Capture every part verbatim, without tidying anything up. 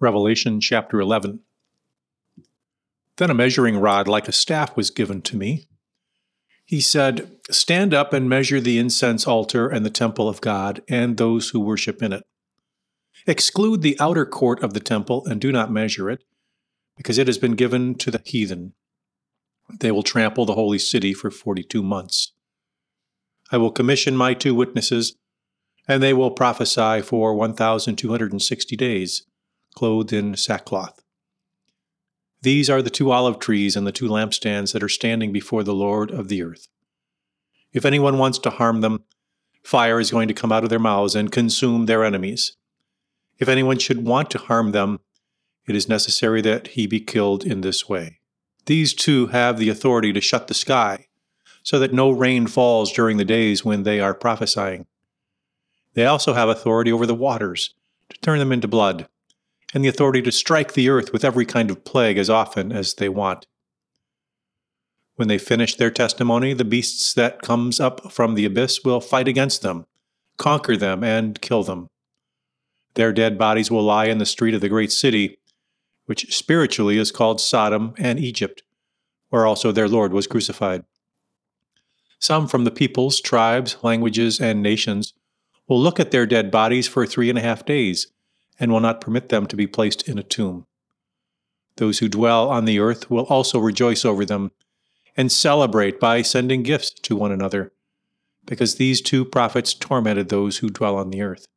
Revelation chapter eleven. Then a measuring rod like a staff was given to me. He said, "Stand up and measure the incense altar and the temple of God and those who worship in it. Exclude the outer court of the temple and do not measure it, because it has been given to the heathen. They will trample the holy city for forty-two months. I will commission my two witnesses, and they will prophesy for one thousand two hundred sixty days, clothed in sackcloth. These are the two olive trees and the two lampstands that are standing before the Lord of the earth. If anyone wants to harm them, fire is going to come out of their mouths and consume their enemies. If anyone should want to harm them, it is necessary that he be killed in this way. These two have the authority to shut the sky, so that no rain falls during the days when they are prophesying. They also have authority over the waters, to turn them into blood, and the authority to strike the earth with every kind of plague as often as they want. When they finish their testimony, the beasts that comes up from the abyss will fight against them, conquer them, and kill them. Their dead bodies will lie in the street of the great city, which spiritually is called Sodom and Egypt, where also their Lord was crucified. Some from the peoples, tribes, languages, and nations will look at their dead bodies for three and a half days, and will not permit them to be placed in a tomb. Those who dwell on the earth will also rejoice over them, and celebrate by sending gifts to one another, because these two prophets tormented those who dwell on the earth.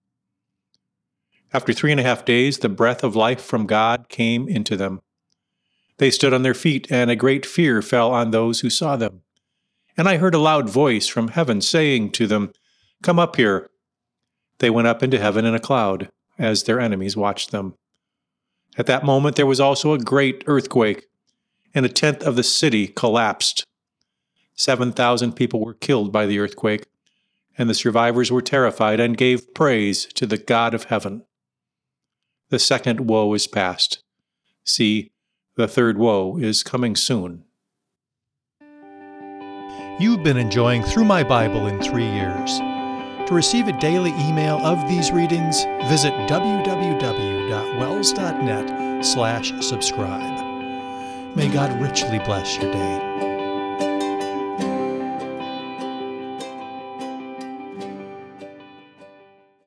After three and a half days, the breath of life from God came into them. They stood on their feet, and a great fear fell on those who saw them. And I heard a loud voice from heaven saying to them, "Come up here." They went up into heaven in a cloud, as their enemies watched them. At that moment there was also a great earthquake, and a tenth of the city collapsed. Seven thousand people were killed by the earthquake, and the survivors were terrified and gave praise to the God of heaven. The second woe is past. See, the third woe is coming soon. You've been enjoying Through My Bible in Three Years. To receive a daily email of these readings, visit w w w dot wells dot net slash subscribe. May God richly bless your day.